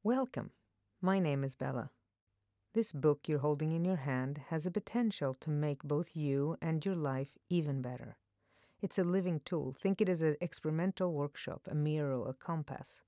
Welcome. My name is Bella. This book you're holding in your hand has a potential to make both you and your life even better. It's a living tool. Think it as an experimental workshop, a mirror, a compass.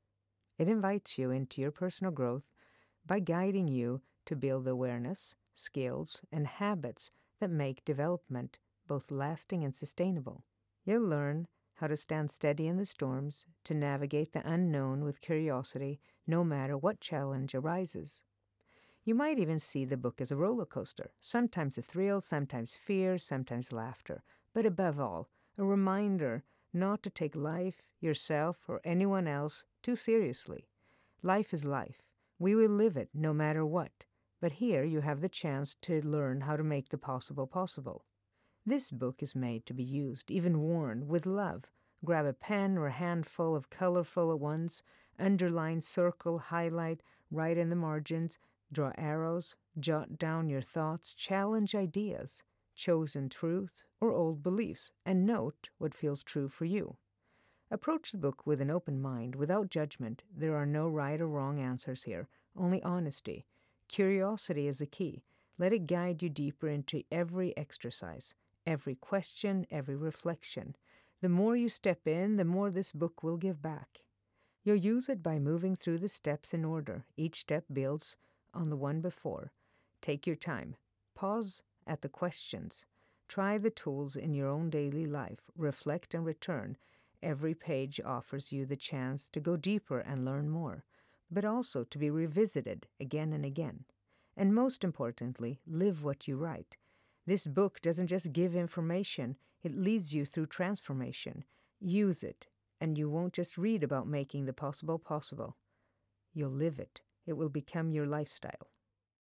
It invites you into your personal growth by guiding you to build awareness, skills, and habits that make development both lasting and sustainable. You'll learn how to stand steady in the storms, to navigate the unknown with curiosity, no matter what challenge arises. You might even see the book as a roller coaster, sometimes a thrill, sometimes fear, sometimes laughter, but above all, a reminder not to take life, yourself, or anyone else too seriously. Life is life. We will live it no matter what, but here you have the chance to learn how to make the possible possible. This book is made to be used, even worn, with love. Grab a pen or a handful of colorful ones, underline, circle, highlight, write in the margins, draw arrows, jot down your thoughts, challenge ideas, chosen truth, or old beliefs, and note what feels true for you. Approach the book with an open mind, without judgment. There are no right or wrong answers here, only honesty. Curiosity is the key. Let it guide you deeper into every exercise, every question, every reflection. The more you step in, the more this book will give back. You'll use it by moving through the steps in order. Each step builds on the one before. Take your time. Pause at the questions. Try the tools in your own daily life. Reflect and return. Every page offers you the chance to go deeper and learn more, but also to be revisited again and again. And most importantly, live what you write. This book doesn't just give information, it leads you through transformation. Use it, and you won't just read about making the possible possible. You'll live it. It will become your lifestyle.